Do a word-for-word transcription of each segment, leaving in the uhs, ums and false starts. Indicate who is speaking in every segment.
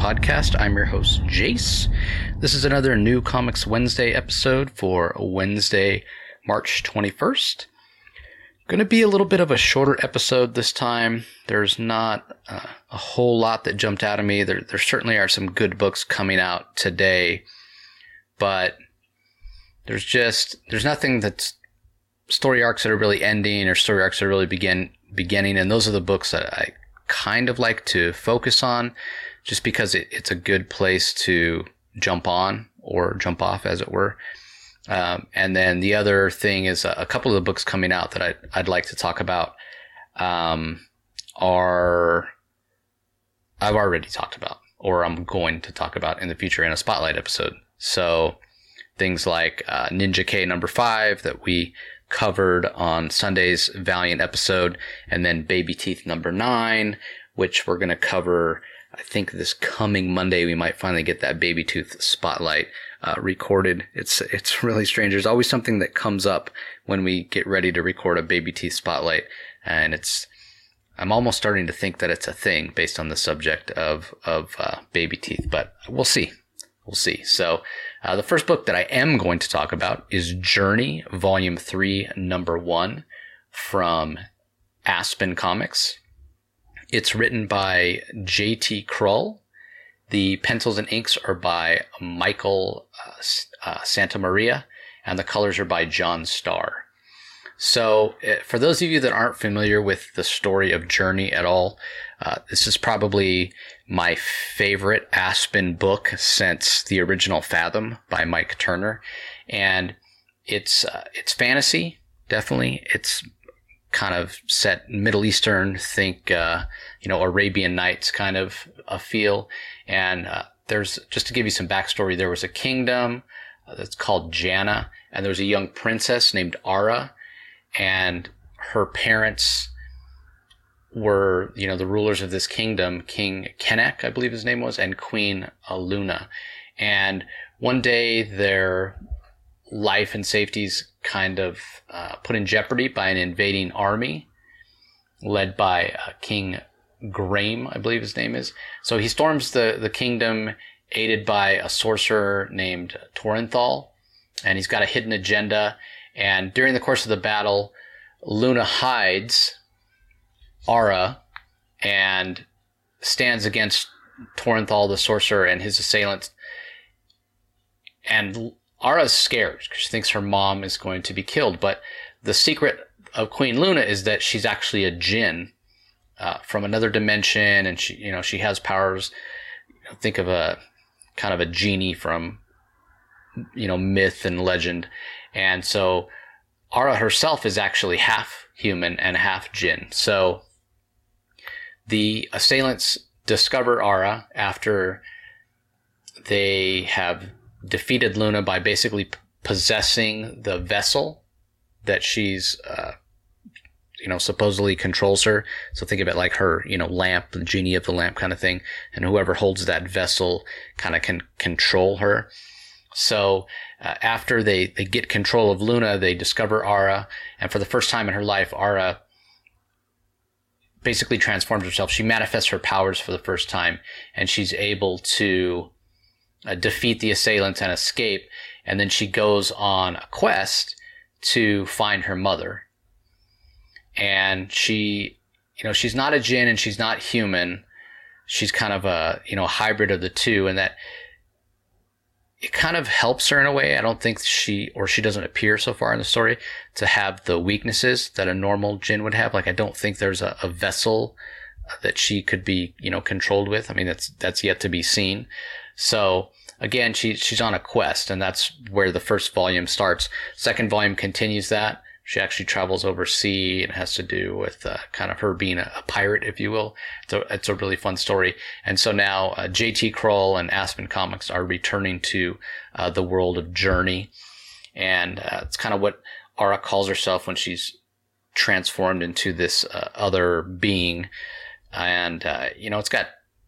Speaker 1: podcast. I'm your host, Jace. This is another New Comics Wednesday episode for Wednesday, March twenty-first. Going to be a little bit of a shorter episode this time. There's not uh, a whole lot that jumped out at me. There, there certainly are some good books coming out today, but there's just, there's nothing that's story arcs that are really ending or story arcs that are really begin beginning. And those are the books that I kind of like to focus on just because it, it's a good place to jump on or jump off, as it were. Um, and then the other thing is a, a couple of the books coming out that I, I'd like to talk about um, are I've already talked about, or I'm going to talk about in the future in a spotlight episode. So things like uh, Ninja K number five that we covered on Sunday's Valiant episode, and then Baby Teeth number nine, which we're going to cover, I think this coming Monday. We might finally get that Baby Tooth spotlight uh, recorded. It's it's really strange. There's always something that comes up when we get ready to record a Baby Teeth spotlight, and it's I'm almost starting to think that it's a thing based on the subject of of uh, Baby Teeth, but we'll see. We'll see. So uh, the first book that I am going to talk about is Journey, Volume three, Number one, from Aspen Comics. It's written by J T Krull. The pencils and inks are by Michael uh, uh, Santamaria, and the colors are by John Starr. So uh, for those of you that aren't familiar with the story of Journey at all, uh, this is probably my favorite Aspen book since the original Fathom by Mike Turner. And it's uh, it's fantasy, definitely. It's kind of set Middle Eastern, think, uh, you know, Arabian Nights kind of a feel. And uh, there's, just to give you some backstory, there was a kingdom uh, that's called Jana, and there was a young princess named Ara, and her parents were, you know, the rulers of this kingdom, King Kenek, I believe his name was, and Queen Aluna. And one day their life and safety's kind of uh, put in jeopardy by an invading army led by uh, King Graham, I believe his name is. So he storms the, the kingdom aided by a sorcerer named Torenthal, and he's got a hidden agenda. And during the course of the battle, Luna hides Ara and stands against Torenthal the sorcerer and his assailants. And Ara's scared because she thinks her mom is going to be killed. But the secret of Queen Luna is that she's actually a djinn uh, from another dimension, and she, you know, she has powers. You know, think of a kind of a genie from, you know, myth and legend. And so Ara herself is actually half human and half djinn. So the assailants discover Ara after they have defeated Luna by basically possessing the vessel that she's, uh, you know, supposedly controls her. So think of it like her, you know, lamp, the genie of the lamp kind of thing. And whoever holds that vessel kind of can control her. So uh, after they, they get control of Luna, they discover Ara. And for the first time in her life, Ara basically transforms herself. She manifests her powers for the first time, and she's able to uh, defeat the assailants and escape. And then she goes on a quest to find her mother. And she, you know, she's not a djinn and she's not human. She's kind of a, you know, hybrid of the two, and that it kind of helps her in a way. I don't think she, or she doesn't appear so far in the story to have the weaknesses that a normal djinn would have. Like, I don't think there's a, a vessel that she could be, you know, controlled with. I mean, that's, that's yet to be seen. So again, she, she's on a quest, and that's where the first volume starts. Second volume continues that. She actually travels overseas, and it has to do with uh, kind of her being a, a pirate, if you will. It's a, it's a really fun story. And so now uh, J T Krull and Aspen Comics are returning to uh, the world of Journey. And uh, it's kind of what Ara calls herself when she's transformed into this uh, other being. And, uh, you know, it's got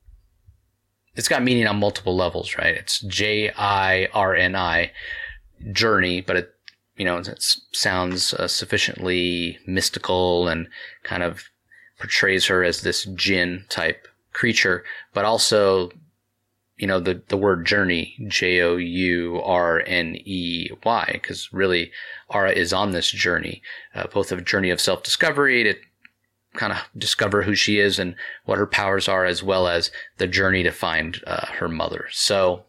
Speaker 1: it's got meaning on multiple levels, right? It's J I R N I, Journey, but it, you know, it sounds uh, sufficiently mystical and kind of portrays her as this djinn type creature. But also you know, the, the word journey, J O U R N E Y, because really Ara is on this journey, uh, both a journey of self-discovery to kind of discover who she is and what her powers are, as well as the journey to find uh, her mother. So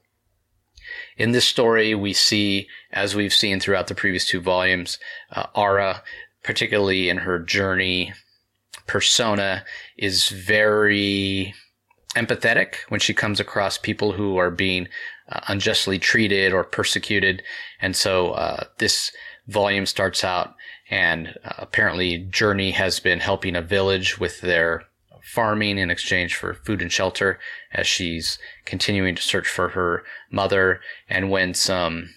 Speaker 1: in this story, we see, as we've seen throughout the previous two volumes, uh, Ara, particularly in her journey persona, is very empathetic when she comes across people who are being uh, unjustly treated or persecuted. And so uh, this volume starts out, and uh, apparently Journey has been helping a village with their farming in exchange for food and shelter as she's continuing to search for her mother. And when some,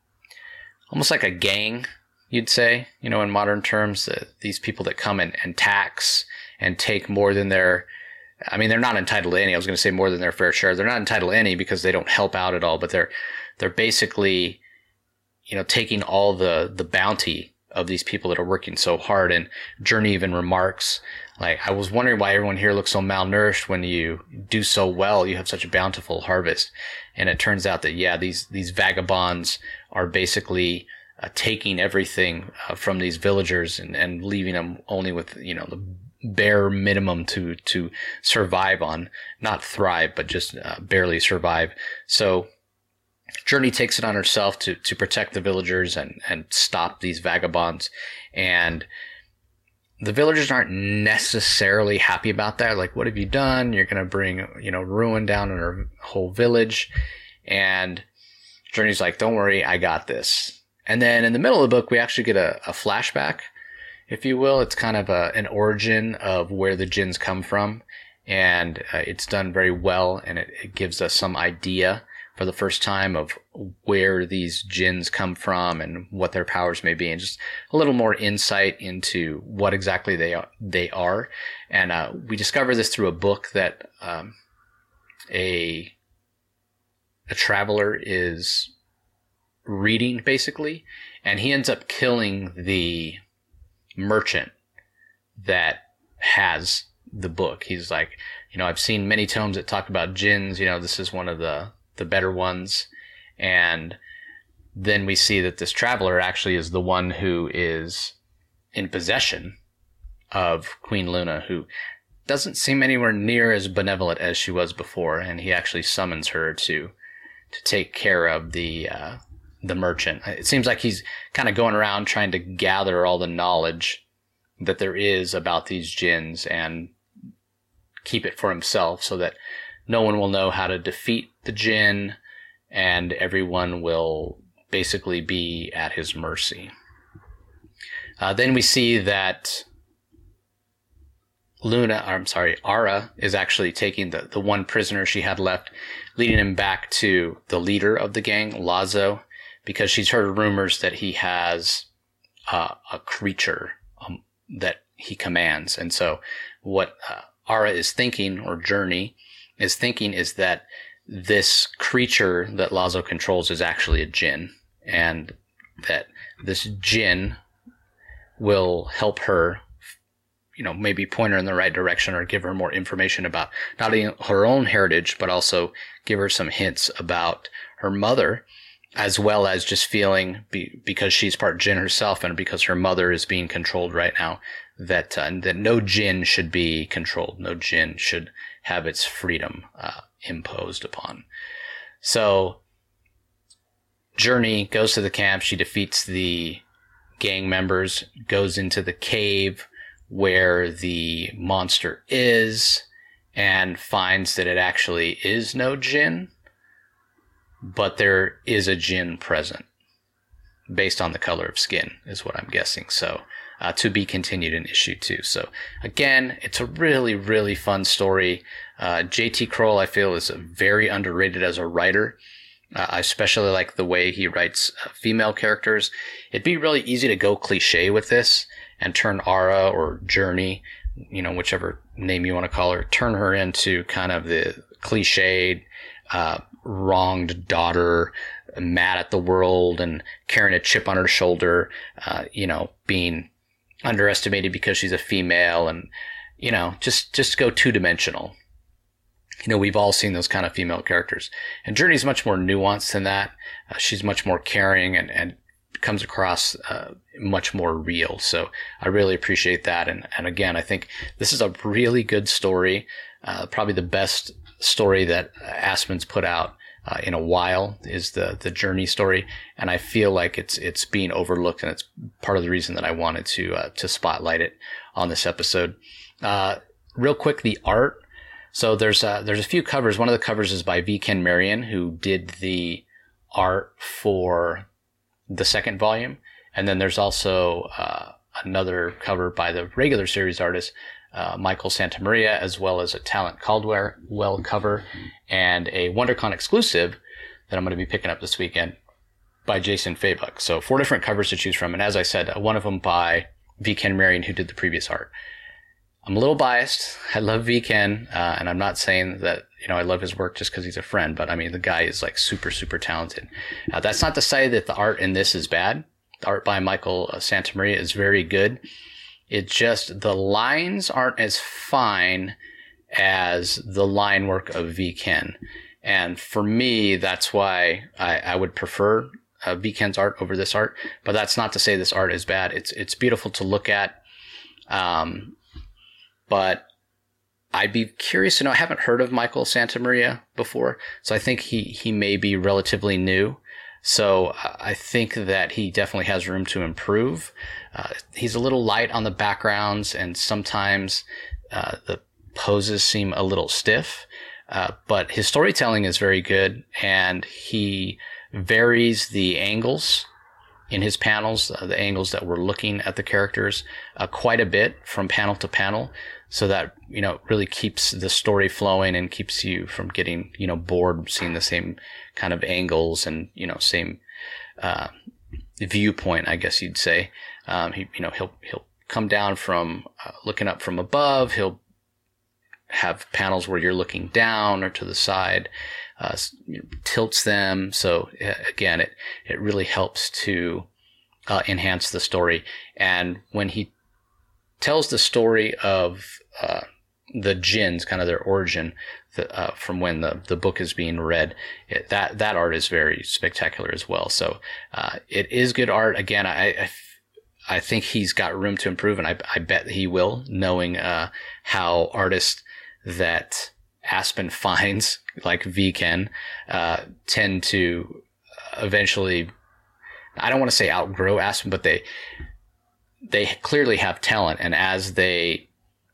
Speaker 1: almost like a gang, you'd say, you know, in modern terms, uh, these people that come and, and tax and take more than their, I mean, they're not entitled to any. I was going to say more than their fair share. They're not entitled to any because they don't help out at all, but they're, they're basically, you know, taking all the, the bounty of these people that are working so hard. And Journey even remarks, like, I was wondering why everyone here looks so malnourished when you do so well. You have such a bountiful harvest. And it turns out that, yeah, these, these vagabonds are basically uh, taking everything uh, from these villagers and, and leaving them only with, you know, the bare minimum to, to survive on, not thrive, but just uh, barely survive. So Journey takes it on herself to, to protect the villagers and, and stop these vagabonds. And the villagers aren't necessarily happy about that. Like, what have you done? You're going to bring, you know, ruin down on our whole village. And Journey's like, don't worry, I got this. And then in the middle of the book, we actually get a, a flashback, if you will. It's kind of a, an origin of where the jinns come from. And uh, it's done very well. And it, it gives us some idea for the first time of where these jinns come from and what their powers may be, and just a little more insight into what exactly they are. They are. And uh, we discover this through a book that um, a a traveler is reading, basically, and he ends up killing the merchant that has the book. He's like, you know, I've seen many tomes that talk about jinns. You know, this is one of the the better ones. And then we see that this traveler actually is the one who is in possession of Queen Luna, who doesn't seem anywhere near as benevolent as she was before. And he actually summons her to to take care of the uh, the merchant. It seems like he's kind of going around trying to gather all the knowledge that there is about these jinns and keep it for himself, so that no one will know how to defeat the jinn, and everyone will basically be at his mercy. Uh, then we see that Luna, I'm sorry, Ara is actually taking the, the one prisoner she had left, leading him back to the leader of the gang, Lazo, because she's heard rumors that he has uh, a creature um, that he commands. And so what uh, Ara is thinking, or Journey is thinking, is that this creature that Lazo controls is actually a jinn, and that this jinn will help her, you know, maybe point her in the right direction or give her more information about not only her own heritage, but also give her some hints about her mother, as well as just feeling, be, because she's part jinn herself and because her mother is being controlled right now, that uh, that no jinn should be controlled. No jinn should have its freedom uh, imposed upon. So Journey goes to the camp. She defeats the gang members, goes into the cave where the monster is, and finds that it actually is no jinn, but there is a jinn present, based on the color of skin, is what I'm guessing. So uh, to be continued in issue two. So again, it's a really, really fun story. Uh, J T Kroll, I feel, is very underrated as a writer. Uh, I especially like the way he writes uh, female characters. It'd be really easy to go cliche with this and turn Ara, or Journey, you know, whichever name you want to call her, turn her into kind of the cliched, uh, wronged daughter, mad at the world and carrying a chip on her shoulder, uh, you know, being underestimated because she's a female, and, you know, just, just go two dimensional. you know, we've all seen those kind of female characters. And Journey's much more nuanced than that. Uh, she's much more caring and, and comes across uh, much more real. So I really appreciate that. And, and again, I think this is a really good story, uh, probably the best story that Aspen's put out uh, in a while is the the Journey story. And I feel like it's it's being overlooked, and it's part of the reason that I wanted to uh, to spotlight it on this episode. Uh, real quick, the art. So there's uh, there's a few covers. One of the covers is by V. Ken Marion, who did the art for the second volume. And then there's also uh, another cover by the regular series artist, uh, Michael Santamaria, as well as a Talent Caldwell cover and a WonderCon exclusive that I'm going to be picking up this weekend by Jason Fabuk. So four different covers to choose from. And as I said, one of them by V. Ken Marion, who did the previous art. I'm a little biased. I love V. Ken, uh, and I'm not saying that, you know, I love his work just because he's a friend, but I mean, the guy is like super, super talented. Uh, that's not to say that the art in this is bad. The art by Michael Santamaria is very good. It's just the lines aren't as fine as the line work of V. Ken. And for me, that's why I, I would prefer uh, V. Ken's art over this art. But that's not to say this art is bad. It's it's beautiful to look at. Um, but I'd be curious to know. I haven't heard of Michael Santamaria before, so I think he, he may be relatively new. So I think that he definitely has room to improve. Uh, he's a little light on the backgrounds, and sometimes uh, the poses seem a little stiff. Uh, but his storytelling is very good, and he varies the angles in his panels, uh, the angles that we're looking at the characters, uh, quite a bit from panel to panel. So that, you know, really keeps the story flowing and keeps you from getting, you know, bored seeing the same kind of angles and, you know, same uh, viewpoint, I guess you'd say. Um, he, you know, he'll he'll come down from uh, looking up from above. He'll have panels where you're looking down or to the side, uh, you know, tilts them. So uh, again, it it really helps to uh, enhance the story. And when he tells the story of uh, the Djinns, kind of their origin, the, uh, from when the, the book is being read, it, that that art is very spectacular as well. So uh, it is good art. Again, I, I, I think he's got room to improve, and I, I bet he will, knowing uh, how artists that Aspen finds, like V. Ken, uh, tend to eventually, I don't want to say outgrow Aspen, but they they clearly have talent, and as they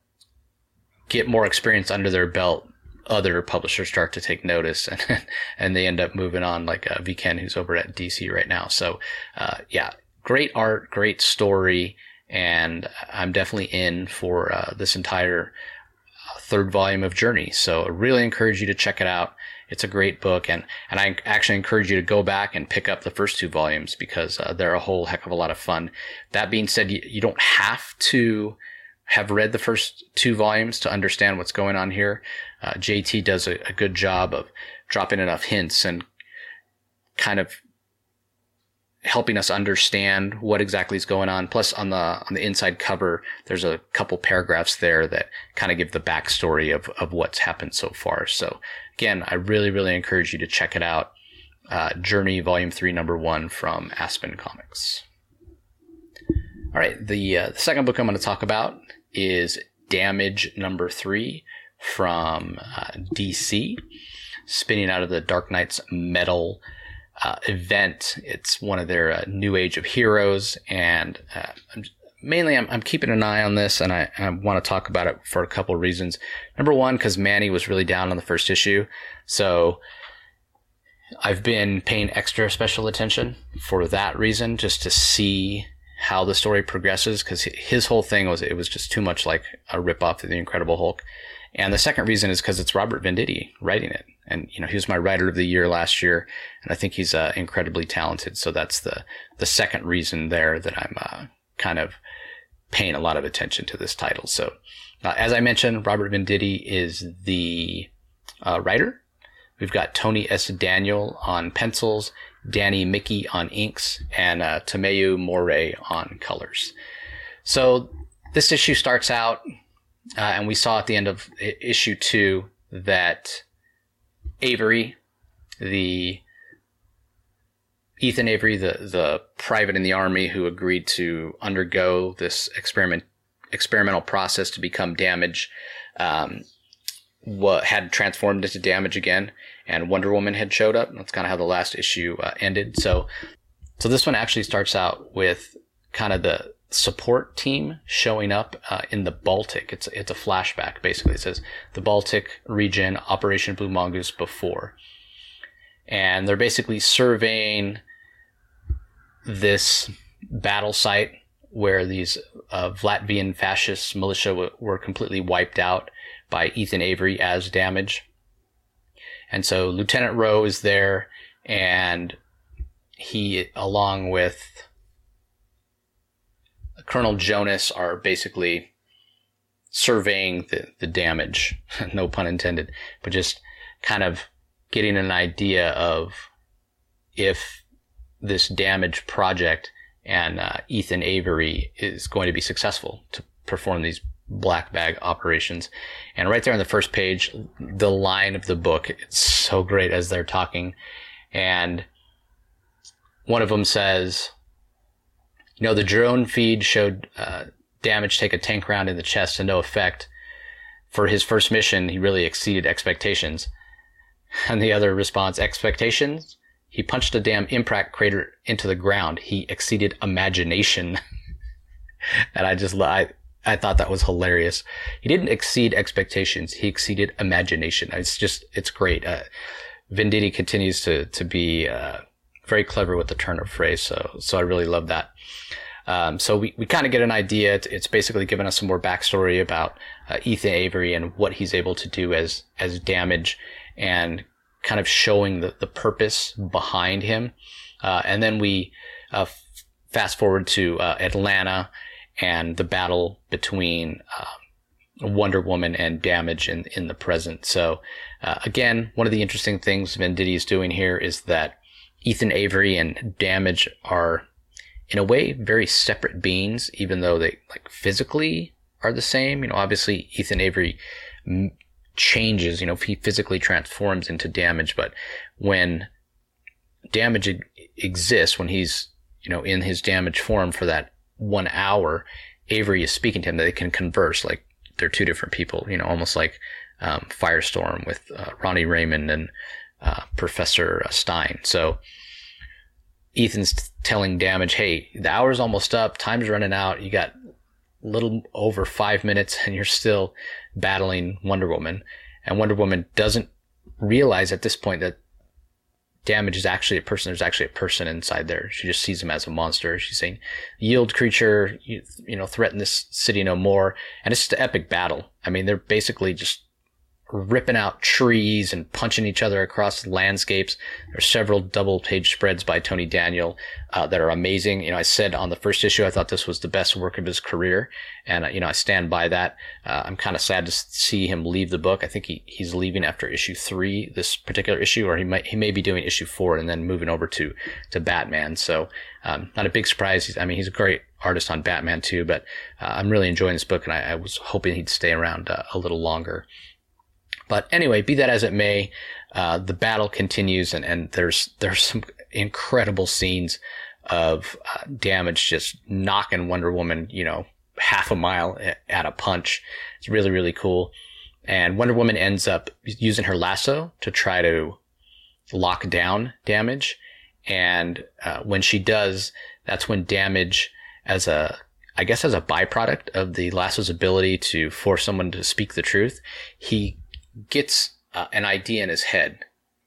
Speaker 1: get more experience under their belt, other publishers start to take notice, and and they end up moving on, like uh, V. Ken, who's over at D C right now. So, uh, yeah, great art, great story, and I'm definitely in for uh, this entire third volume of Journey. So I really encourage you to check it out. It's a great book, and, and I actually encourage you to go back and pick up the first two volumes because uh, they're a whole heck of a lot of fun. That being said, you, you don't have to have read the first two volumes to understand what's going on here. Uh, J T does a, a good job of dropping enough hints and kind of helping us understand what exactly is going on. Plus, on the on the inside cover, there's a couple paragraphs there that kind of give the backstory of, of what's happened so far. So, again, I really, really encourage you to check it out. Uh, Journey, Volume three, Number one from Aspen Comics. All right, the, uh, the second book I'm going to talk about is Damage Number three from uh, D C, spinning out of the Dark Knight's Metal Uh, event. It's one of their uh, New Age of Heroes, and uh, I'm, mainly I'm, I'm keeping an eye on this, and I, I want to talk about it for a couple of reasons. Number one, because Manny was really down on the first issue, so I've been paying extra special attention for that reason, just to see how the story progresses, because his whole thing was it was just too much like a ripoff of The Incredible Hulk. And the second reason is because it's Robert Venditti writing it. And, you know, he was my writer of the year last year, and I think he's uh, incredibly talented. So that's the, the second reason there that I'm uh, kind of paying a lot of attention to this title. So, uh, as I mentioned, Robert Venditti is the uh, writer. We've got Tony S. Daniel on pencils, Danny Mickey on inks, and uh, Tomeu Morey on colors. So this issue starts out, Uh, and we saw at the end of issue two that Avery, the Ethan Avery, the, the private in the army who agreed to undergo this experiment experimental process to become Damage, um, what had transformed into Damage again, and Wonder Woman had showed up. That's kind of how the last issue uh, ended. So, so this one actually starts out with kind of the support team showing up uh, in the Baltic. It's it's a flashback, basically. It says the Baltic region, Operation Blue Mongoose before. And they're basically surveying this battle site where these uh, Latvian fascist militia w- were completely wiped out by Ethan Avery as Damage. And so Lieutenant Rowe is there, and he, along with Colonel Jonas, are basically surveying the, the damage, no pun intended, but just kind of getting an idea of if this Damage project and uh, Ethan Avery is going to be successful to perform these black bag operations. And right there on the first page, the line of the book, it's so great as they're talking. And one of them says, you know, the drone feed showed uh, Damage take a tank round in the chest to no effect. For his first mission, he really exceeded expectations. And the other response, expectations? He punched a damn impact crater into the ground. He exceeded imagination. And I just, I, I thought that was hilarious. He didn't exceed expectations. He exceeded imagination. It's just, it's great. Uh, Venditti continues to, to be, uh, very clever with the turn of phrase. So, so I really love that. Um, so we, we kind of get an idea. It's, it's basically giving us some more backstory about uh, Ethan Avery and what he's able to do as, as Damage, and kind of showing the, the purpose behind him. Uh, and then we uh, f- fast forward to uh, Atlanta and the battle between uh, Wonder Woman and Damage in, in the present. So uh, again, one of the interesting things Venditti is doing here is that Ethan Avery and Damage are, in a way, very separate beings, even though they like physically are the same. You know, obviously Ethan Avery m- changes, you know, he physically transforms into Damage, but when Damage e- exists, when he's, you know, in his Damage form for that one hour, Avery is speaking to him, that they can converse like they're two different people, you know, almost like um, Firestorm with uh, Ronnie Raymond and uh, Professor Stein. So Ethan's telling Damage, hey, the hour's almost up, time's running out, you got a little over five minutes and you're still battling Wonder Woman. And Wonder Woman doesn't realize at this point that Damage is actually a person. There's actually a person inside there. She just sees him as a monster. She's saying, yield, creature, you, you know, threaten this city no more. And it's just an epic battle. I mean, they're basically just ripping out trees and punching each other across landscapes. There's several double page spreads by Tony Daniel uh, that are amazing. You know, I said on the first issue, I thought this was the best work of his career. And, uh, you know, I stand by that. Uh, I'm kind of sad to see him leave the book. I think he, he's leaving after issue three, this particular issue, or he might, he may be doing issue four and then moving over to, to Batman. So, um, not a big surprise. He's, I mean, he's a great artist on Batman too, but uh, I'm really enjoying this book, and I, I was hoping he'd stay around uh, a little longer. But anyway, be that as it may, uh, the battle continues, and, and there's there's some incredible scenes of uh, Damage just knocking Wonder Woman, you know, half a mile at a punch. It's really, really cool. And Wonder Woman ends up using her lasso to try to lock down Damage. And uh, when she does, that's when Damage, as a I guess as a byproduct of the lasso's ability to force someone to speak the truth, he gets uh, an idea in his head.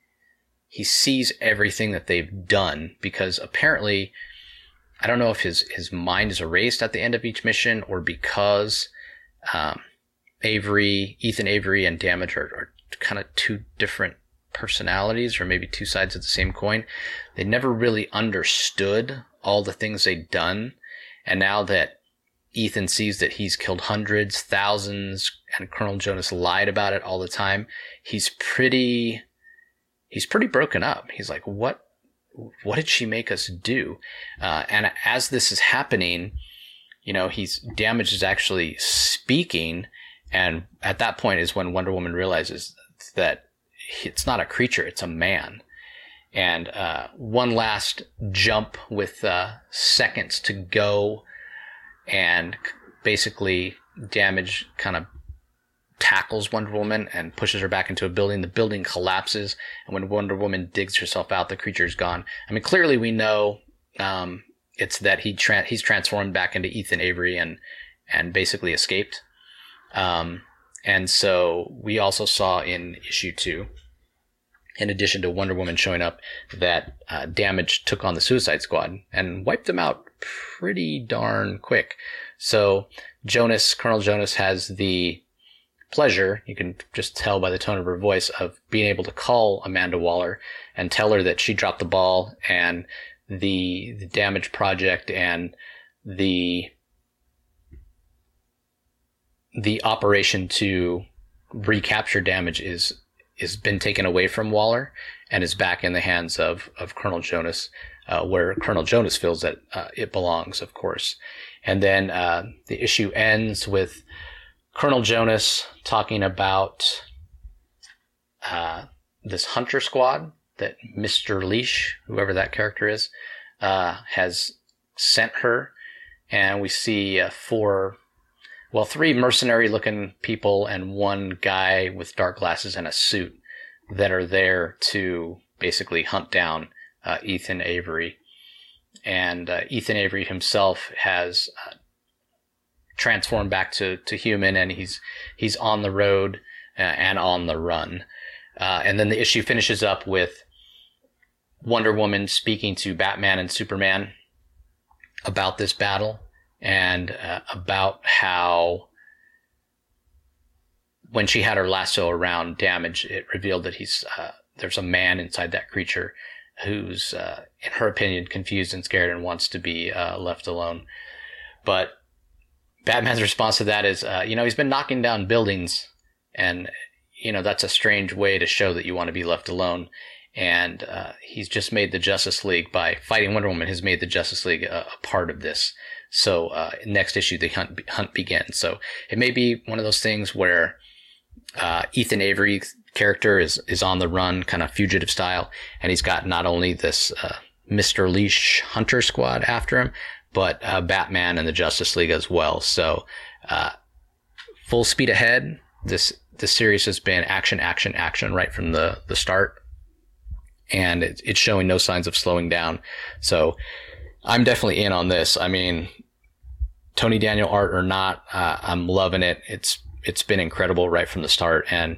Speaker 1: He sees everything that they've done, because apparently, I don't know if his, his mind is erased at the end of each mission, or because um, Avery, Ethan Avery and Damage are, are kind of two different personalities, or maybe two sides of the same coin. They never really understood all the things they'd done. And now that Ethan sees that he's killed hundreds, thousands, and Colonel Jonas lied about it all the time, he's pretty, he's pretty broken up. He's like, what, what did she make us do? Uh, and as this is happening, you know, he's Damage is actually speaking. And at that point is when Wonder Woman realizes that it's not a creature, it's a man. And uh, one last jump with uh, seconds to go, and basically Damage kind of tackles Wonder Woman and pushes her back into a building. The building collapses, and when Wonder Woman digs herself out, the creature's gone. I mean, clearly we know um, it's that he tra- he's transformed back into Ethan Avery and and basically escaped. Um, and so we also saw in issue two, in addition to Wonder Woman showing up, that uh, Damage took on the Suicide Squad and wiped them out pretty darn quick. So Jonas, Colonel Jonas, has the pleasure, you can just tell by the tone of her voice, of being able to call Amanda Waller and tell her that she dropped the ball, and the, the Damage Project and the the operation to recapture Damage is is been taken away from Waller and is back in the hands of of Colonel Jonas, uh, where Colonel Jonas feels that uh, it belongs, of course. And then uh, the issue ends with Colonel Jonas talking about uh, this Hunter Squad that Mister Leash, whoever that character is, uh, has sent her. And we see uh, four, well, three mercenary-looking people and one guy with dark glasses and a suit that are there to basically hunt down uh, Ethan Avery. And uh, Ethan Avery himself has uh, transformed back to, to human, and he's he's on the road uh, and on the run. Uh, and then the issue finishes up with Wonder Woman speaking to Batman and Superman about this battle, and uh, about how when she had her lasso around Damage, it revealed that he's uh, there's a man inside that creature who's, uh, in her opinion, confused and scared and wants to be uh, left alone. But Batman's response to that is, uh, you know, he's been knocking down buildings, and, you know, that's a strange way to show that you want to be left alone. And uh, he's just made the Justice League, by fighting Wonder Woman, has made the Justice League a, a part of this. So uh, next issue, the hunt hunt begins. So it may be one of those things where uh, Ethan Avery's character is, is on the run, kind of fugitive style, and he's got not only this uh, Mister Leash Hunter Squad after him, but uh, Batman and the Justice League as well. So uh, full speed ahead. This this series has been action, action, action right from the, the start. And it, it's showing no signs of slowing down. So I'm definitely in on this. I mean, Tony Daniel art or not, uh, I'm loving it. It's it's been incredible right from the start. And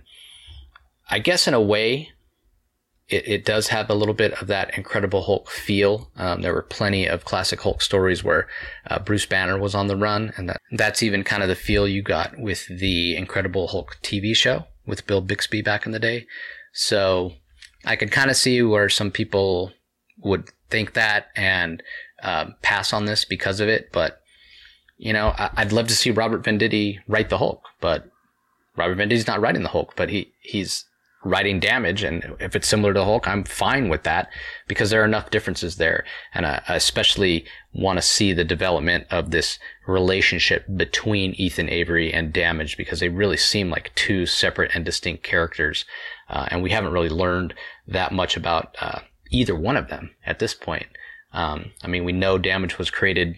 Speaker 1: I guess in a way, it, it does have a little bit of that Incredible Hulk feel. Um, there were plenty of classic Hulk stories where uh, Bruce Banner was on the run. And that, that's even kind of the feel you got with the Incredible Hulk T V show with Bill Bixby back in the day. So I could kind of see where some people would think that and uh, pass on this because of it. But, you know, I- I'd love to see Robert Venditti write the Hulk. But Robert Venditti's not writing the Hulk, but he, he's writing Damage. And if it's similar to Hulk, I'm fine with that because there are enough differences there. And I, I especially want to see the development of this relationship between Ethan Avery and Damage, because they really seem like two separate and distinct characters. Uh, and we haven't really learned that much about uh, either one of them at this point. Um, I mean, we know Damage was created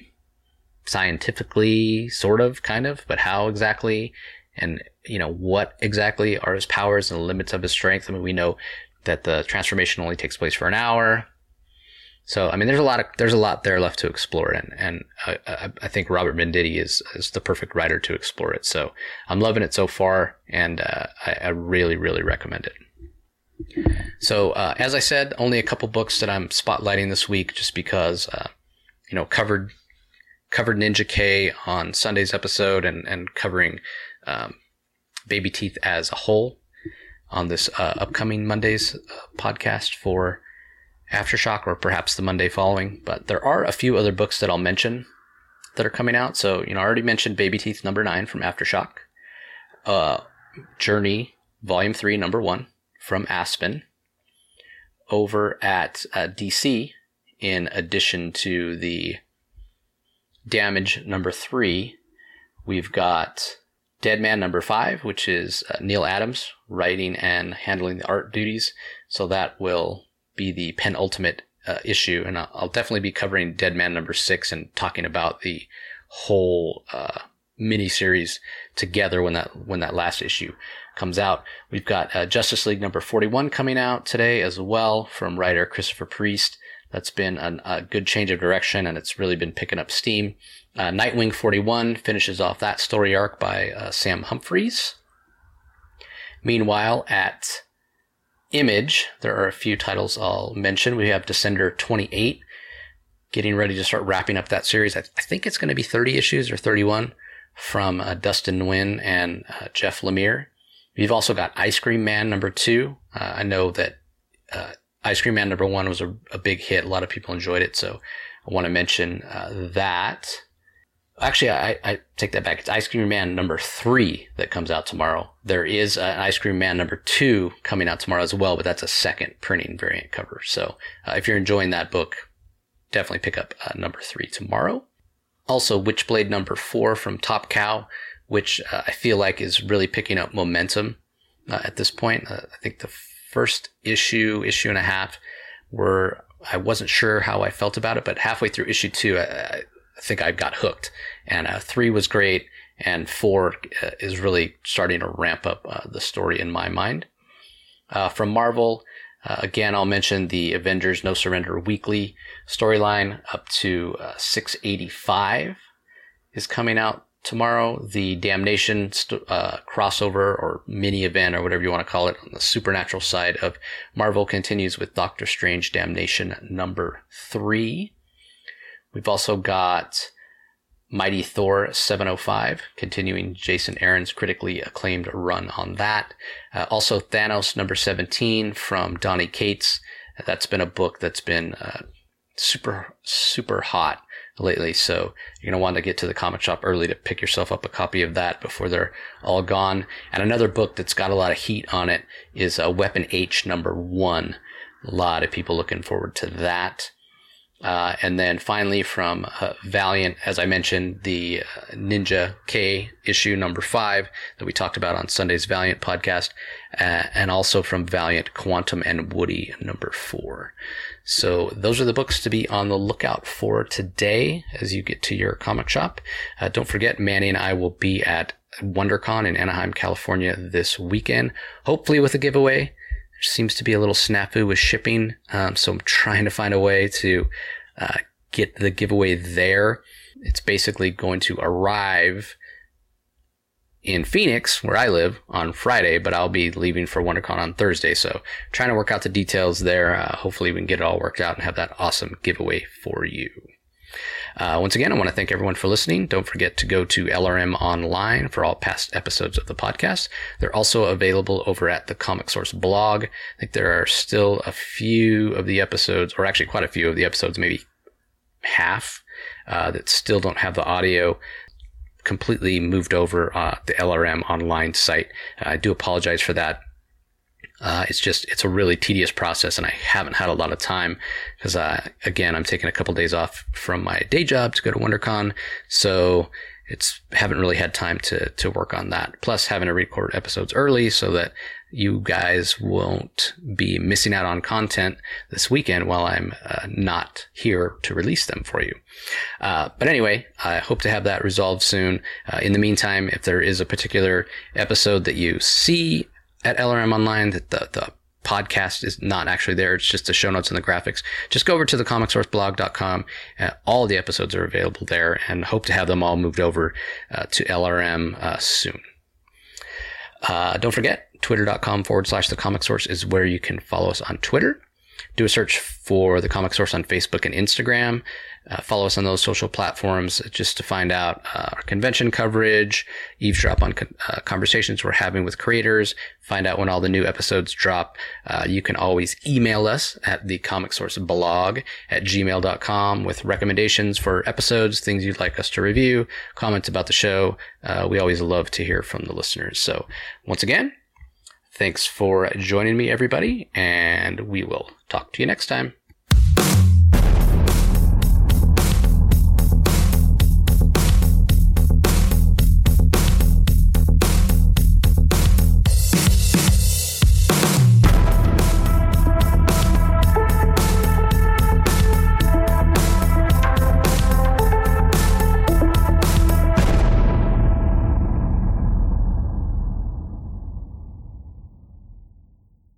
Speaker 1: scientifically, sort of, kind of, but how exactly, and, you know, what exactly are his powers and the limits of his strength? I mean, we know that the transformation only takes place for an hour. So, I mean, there's a lot of, there's a lot there left to explore. And, and I, I, I think Robert Venditti is, is the perfect writer to explore it. So I'm loving it so far, and uh, I, I really, really recommend it. So, uh, as I said, only a couple books that I'm spotlighting this week, just because, uh, you know, covered, covered Ninja K on Sunday's episode, and, and covering, um, Baby Teeth as a whole on this, uh, upcoming Monday's uh, podcast for Aftershock, or perhaps the Monday following. But there are a few other books that I'll mention that are coming out. So, you know, I already mentioned Baby Teeth number nine from Aftershock, uh, Journey volume three, number one from Aspen. Over at uh, D C, in addition to the Damage number three, we've got Dead Man number five, which is uh, Neil Adams writing and handling the art duties. So that will be the penultimate uh, issue. And I'll, I'll definitely be covering Dead Man number six and talking about the whole uh, miniseries together when that when that last issue comes out. We've got uh, Justice League number forty-one coming out today as well from writer Christopher Priest. That's been an, a good change of direction, and it's really been picking up steam. Uh, Nightwing forty-one finishes off that story arc by uh, Sam Humphries. Meanwhile, at Image, there are a few titles I'll mention. We have Descender twenty-eight, getting ready to start wrapping up that series. I, th- I think it's going to be thirty issues or thirty-one from uh, Dustin Nguyen and uh, Jeff Lemire. We've also got Ice Cream Man number two. Uh, I know that uh, Ice Cream Man number one was a, a big hit. A lot of people enjoyed it, so I want to mention uh, that. Actually, I, I take that back. It's Ice Cream Man number three that comes out tomorrow. There is an Ice Cream Man number two coming out tomorrow as well, but that's a second printing variant cover. So uh, if you're enjoying that book, definitely pick up uh, number three tomorrow. Also, Witchblade number four from Top Cow, which uh, I feel like is really picking up momentum uh, at this point. Uh, I think the first issue, issue and a half, were I wasn't sure how I felt about it, but halfway through issue two, I, I I think I got hooked, and uh, three was great, and four uh, is really starting to ramp up uh, the story in my mind. Uh, from Marvel, uh, again, I'll mention the Avengers No Surrender Weekly storyline up to uh, six eighty-five is coming out tomorrow. The Damnation st- uh, crossover or mini event or whatever you want to call it on the supernatural side of Marvel continues with Doctor Strange Damnation number three. We've also got Mighty Thor seven oh five, continuing Jason Aaron's critically acclaimed run on that. Uh, also Thanos number seventeen from Donny Cates. That's been a book that's been uh, super, super hot lately. So you're going to want to get to the comic shop early to pick yourself up a copy of that before they're all gone. And another book that's got a lot of heat on it is uh, Weapon H number one. A lot of people looking forward to that. Uh, and then finally from uh, Valiant, as I mentioned, the uh, Ninja K issue number five that we talked about on Sunday's Valiant podcast, uh, and also from Valiant, Quantum and Woody number four. So those are the books to be on the lookout for today as you get to your comic shop. Uh, don't forget, Manny and I will be at WonderCon in Anaheim, California this weekend, hopefully with a giveaway. There seems to be a little snafu with shipping, um, so I'm trying to find a way to uh, get the giveaway there. It's basically going to arrive in Phoenix, where I live, on Friday, but I'll be leaving for WonderCon on Thursday, so trying to work out the details there. Uh, hopefully we can get it all worked out and have that awesome giveaway for you. Uh, once again, I want to thank everyone for listening. Don't forget to go to L R M Online for all past episodes of the podcast. They're also available over at the Comic Source blog. I think there are still a few of the episodes, or actually quite a few of the episodes, maybe half, uh, that still don't have the audio completely moved over uh, the L R M Online site. Uh, I do apologize for that. Uh, it's just, it's a really tedious process, and I haven't had a lot of time because, uh, again, I'm taking a couple days off from my day job to go to WonderCon. So it's, haven't really had time to, to work on that. Plus having to record episodes early so that you guys won't be missing out on content this weekend while I'm uh, not here to release them for you. Uh, but anyway, I hope to have that resolved soon. Uh, in the meantime, if there is a particular episode that you see at L R M Online that the, the podcast is not actually there, it's just the show notes and the graphics, just go over to the comic source blog dot com. Uh, all the episodes are available there, and hope to have them all moved over uh, to L R M uh, soon. Uh, don't forget, twitter.com forward slash the comic source is where you can follow us on Twitter. Do a search for the Comic Source on Facebook and Instagram. Uh, follow us on those social platforms just to find out uh, our convention coverage, eavesdrop on con- uh, conversations we're having with creators, find out when all the new episodes drop. Uh, you can always email us at the Comic Source blog at gmail dot com with recommendations for episodes, things you'd like us to review, comments about the show. Uh, we always love to hear from the listeners. So once again, thanks for joining me, everybody, and we will talk to you next time.